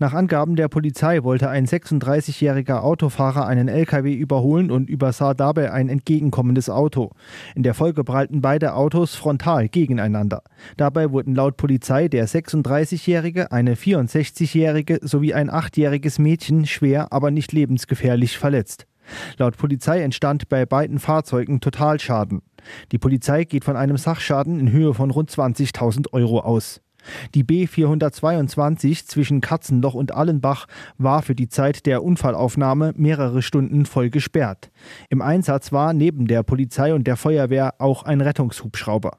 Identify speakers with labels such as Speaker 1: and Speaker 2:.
Speaker 1: Nach Angaben der Polizei wollte ein 36-jähriger Autofahrer einen LKW überholen und übersah dabei ein entgegenkommendes Auto. In der Folge prallten beide Autos frontal gegeneinander. Dabei wurden laut Polizei der 36-jährige, eine 64-jährige sowie ein 8-jähriges Mädchen schwer, aber nicht lebensgefährlich verletzt. Laut Polizei entstand bei beiden Fahrzeugen Totalschaden. Die Polizei geht von einem Sachschaden in Höhe von rund 20.000 Euro aus. Die B422 zwischen Katzenloch und Allenbach war für die Zeit der Unfallaufnahme mehrere Stunden voll gesperrt. Im Einsatz war neben der Polizei und der Feuerwehr auch ein Rettungshubschrauber.